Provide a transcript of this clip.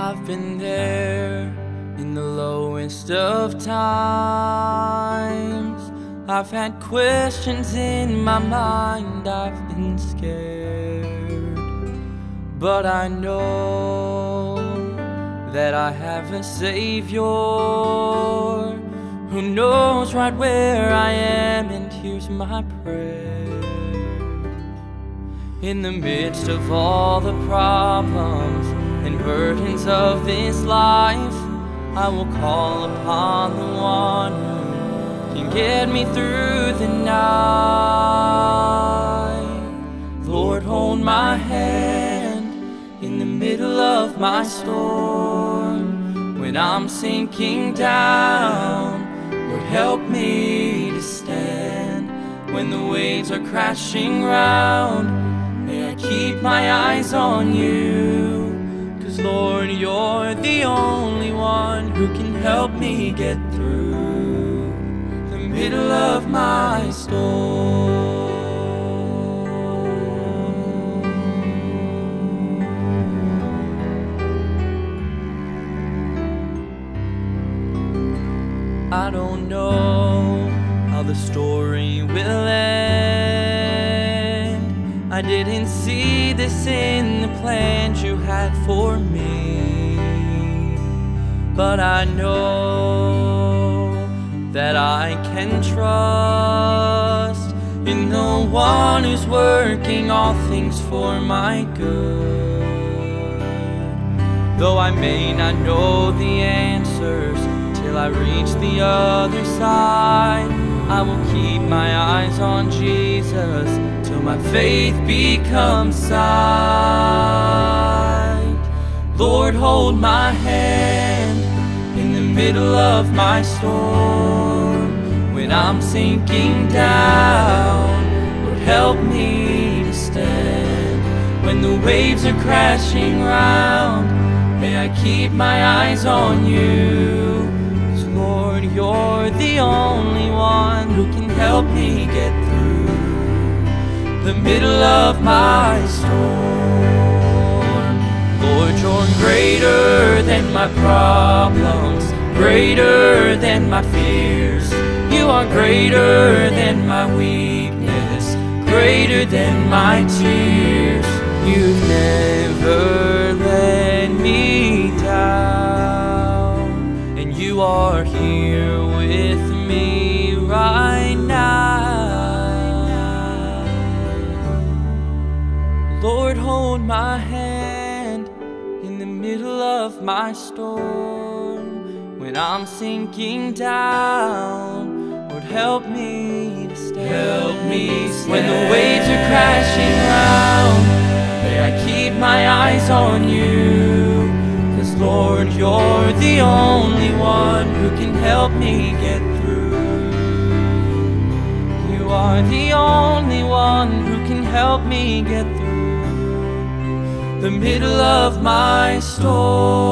I've been there in the lowest of times. I've had questions in my mind, I've been scared. But I know that I have a Savior who knows right where I am and hears my prayer. In the midst of all the problems and burdens of this life, I will call upon the one who can get me through the night. Lord, hold my hand in the middle of my storm. When I'm sinking down, Lord, help me to stand. When the waves are crashing round, may I keep my eyes on you. 'Cause Lord, you're the only one who can help me get through the middle of my storm. I don't know how the story will end. I didn't see this in the plans you had for me, but I know that I can trust in the one who's working all things for my good. Though I may not know the answers till I reach the other side, I will keep my eyes on Jesus till my faith becomes sight. Lord, hold my hand in the middle of my storm. When I'm sinking down, Lord, help me to stand. When the waves are crashing round, may I keep my eyes on you. 'Cause Lord, you're the only one who can help me get through the middle of my storm. Lord, you're greater than my problems, greater than my fears. You are greater than my weakness, greater than my tears. You've never let me down, and you are here with me right now. Lord, hold my hand in the middle of my storm. When I'm sinking down, Lord, help me to stand. Help me stand. When the waves are crashing round, may I keep my eyes on you. 'Cause Lord, you're the only one who can help me get through. You are the only one who can help me get through the middle of my storm.